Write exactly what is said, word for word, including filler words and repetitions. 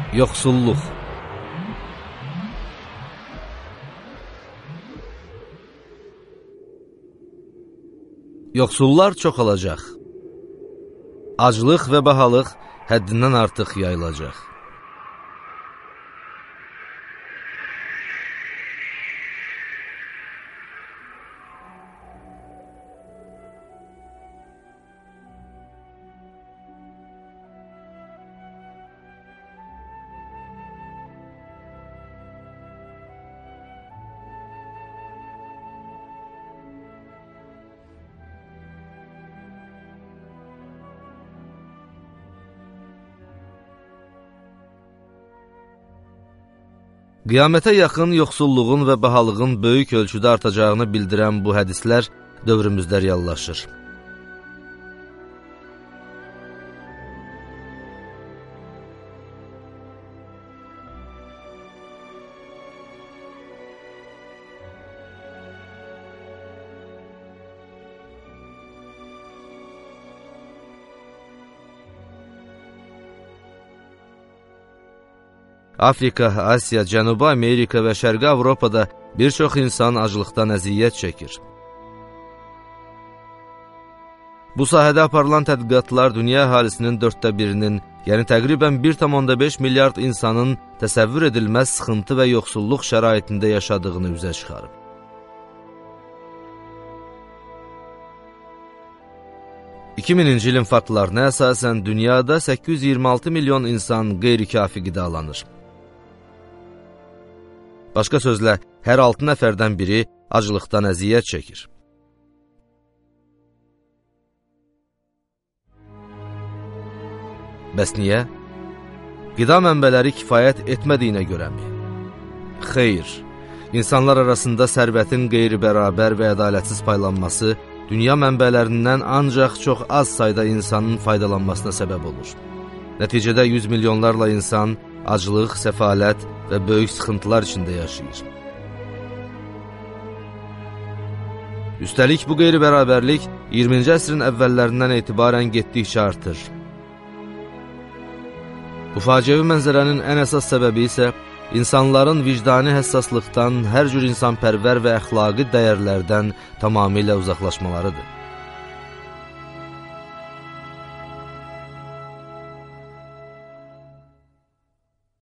Yoxsulluq. Yoxsullar çoxalacaq. Aclıq və bahalıq həddindən artıq yayılacaq. Qiyamətə yaxın yoxsulluğun və bahalığın böyük ölçüdə artacağını bildirən bu hədislər dövrümüzdə reallaşır. Afrika, Asiya, Cənubi Amerika və Şərqi Avropada bir çox insan aclıqdan əziyyət çəkir. Bu sahədə aparılan tədqiqatlar dünya əhalisinin dörddə birinin, yəni təqribən bir tam beş milyard insanın təsəvvür edilməz sıxıntı və yoxsulluq şəraitində yaşadığını üzə çıxarıb. iki minci ilin faktlarına əsasən dünyada səkkiz yüz iyirmi altı milyon insan qeyri-kafi qidalanır. Başqa sözlə, hər altı nəfərdən biri aclıqdan əziyyət çəkir. Bəs niyə? Qida mənbələri kifayət etmədiyinə görəmi? Xeyr, insanlar arasında sərvətin qeyri-bərabər və ədalətsiz paylanması dünya mənbələrindən ancaq çox az sayda insanın faydalanmasına səbəb olur. Nəticədə yüz milyonlarla insan aclıq, səfalət və böyük sıxıntılar içində yaşayır. Üstəlik, bu qeyri-bərabərlik iyirminci əsrin əvvəllərindən etibarən getdikcə artır. Bu faciəvi mənzərənin ən əsas səbəbi isə insanların vicdani həssaslıqdan, hər cür insanpərvər və əxlaqi dəyərlərdən tamamilə uzaqlaşmalarıdır.